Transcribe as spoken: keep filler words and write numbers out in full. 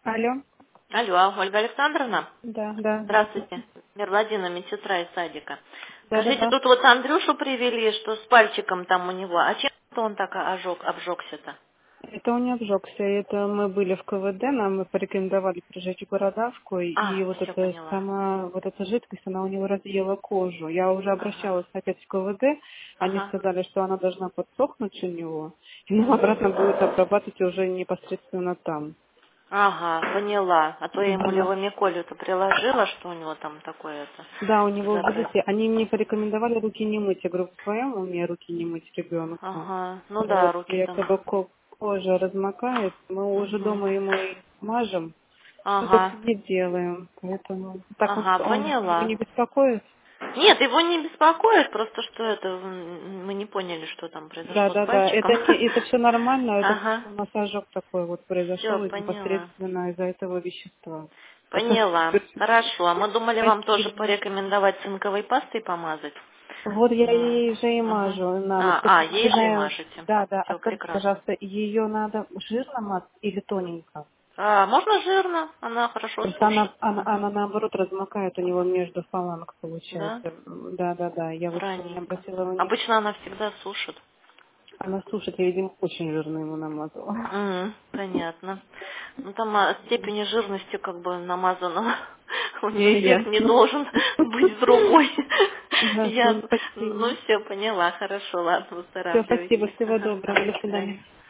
Алло. Алло, Ольга Александровна? Да, да, здравствуйте. Здравствуйте. Мирладина, медсестра из садика. Да, да, Скажите, да. тут вот Андрюшу привели, что с пальчиком там у него. А чем он так ожег, обжегся-то? Это он не обжегся. Это мы были в КВД, нам порекомендовали прижечь бородавку, А, и вот все эта поняла. сама, вот эта жидкость, она у него разъела кожу. Я уже Ага, обращалась опять в КВД, они ага. сказали, что она должна подсохнуть у него, и нам Мгм. обратно будет обрабатывать уже непосредственно там. Ага, поняла. А то я ему Мгм. левомеколю-то приложила, что у него там такое-то. Да, у него в Забрать. животе. Они мне порекомендовали руки не мыть. Я говорю, в своем уме руки не мыть ребенку. Ага, ну да, Вот, руки там. якобы ко- кожа размокает, мы уже Угу. дома ему и смажем, шуток Ага, не делаем. Поэтому так он, ага, он его поняла. не беспокоит. Нет, его не беспокоит, просто что это, м, мы не поняли, что там Да, произошло с да, да. пальчиком. Это не, это все нормально, это Ага, просто массажок такой вот все, произошел поняла. непосредственно из-за этого вещества. Поняла. Хорошо. А мы думали вам тоже Спасибо. порекомендовать цинковой пастой помазать. Вот я Ну, ей же и ага. мажу на ночь. А, Только а, не ей же и знаю, мажете. да, да. А Все скажите, прекрасно. пожалуйста, ее надо жирно мазать или тоненько? А, можно жирно, она хорошо Просто сушит. она, она, Угу. она наоборот размокает у него между фаланг, Да? получается. Да, да, да. Я вот сегодня Раненько. обратила внимание. Обычно она всегда сушит. Она сушит, я, видимо, очень жирно ему намазала. Мгм, понятно. Ну там а, степени жирности как бы намазанного у нее эффект не Ясно. должен быть другой. Ясно. Ясно. Ну Спасибо. все, поняла, хорошо, ладно, Все, выздоравливайте. спасибо. Всего Ага, доброго. ага, До до свидания. свидания.